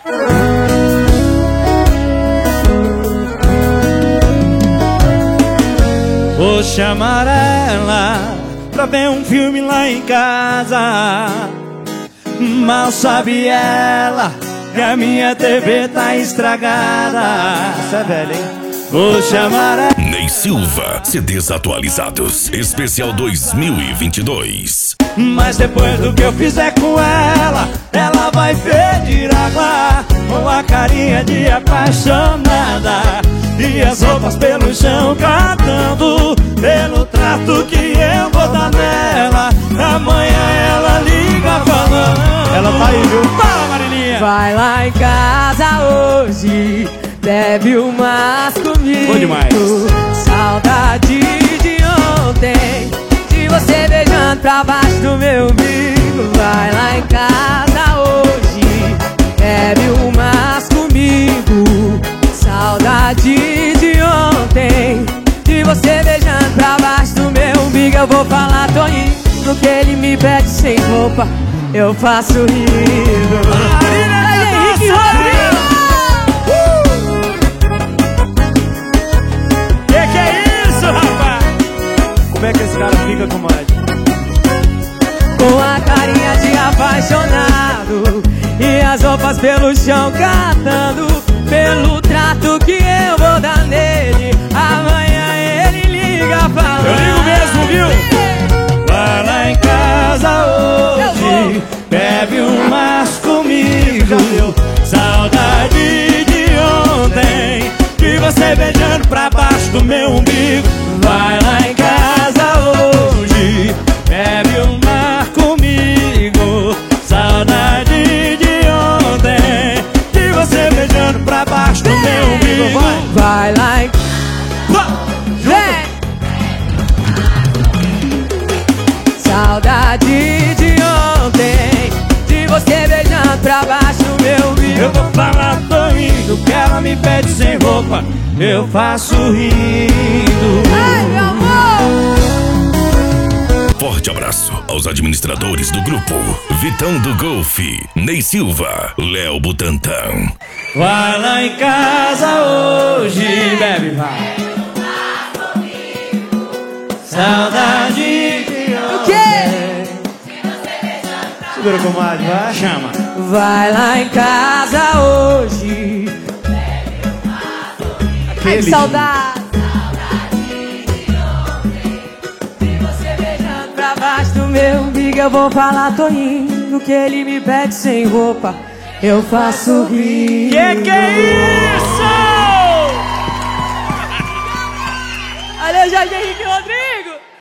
Vou chamar ela pra ver um filme lá em casa. Mal sabe ela que a minha TV tá estragada. Isso é velho, hein? Vou chamar ela. Ney Silva, CDs atualizados, especial 2022. Mas depois do que eu fizer com ela, ela vai pedir água com a carinha de apaixonada e as roupas pelo chão catando pelo trato que eu vou dar nela. Amanhã ela liga falando. Ela tá aí, viu? Fala, Marilinha! Vai lá em casa hoje, bebe umas comigo. Bom demais. Saudade de ontem, de você beijando pra baixo do meu umbigo. Vai lá em casa hoje, bebe umas comigo. Saudade de ontem, de você beijando pra baixo do meu umbigo. Eu vou falar, tô indo, que ele me pede sem roupa, eu faço rindo. Henrique Rodrigo! Que é isso, rapaz? Como é que esse cara fica, comadre? Com a carinha de apaixonado e as roupas pelo chão catando pelo trato que eu vou dar nele. Amanhã ele liga falando. Eu ligo mesmo, viu? Vai lá em casa hoje, bebe umas comigo. Saudade de ontem, de você beijando pra baixo do meu umbigo. Vai lá em casa hoje, bebe uma comigo. Saudade de ontem, de você beijando pra baixo do meu umbigo. Vai lá em... Vem! Saudade de ontem, de você beijando pra baixo do meu umbigo. Eu vou falar, tô indo, que ela me pede sem roupa, eu faço rindo. Ai, meu amor! Forte abraço aos administradores do grupo: Vitão do Golfe, Ney Silva, Léo Butantan. Vai lá em casa hoje, bebe, vai. Saudade de O quê? Segura, comadre, vai, chama. Vai lá em casa hoje. Ai, que saudade. De você beijando pra baixo do meu umbigo. Eu vou falar, tô indo, que ele me pede sem roupa, eu faço rir. Que é isso? Valeu, Jorge Henrique Rodrigo!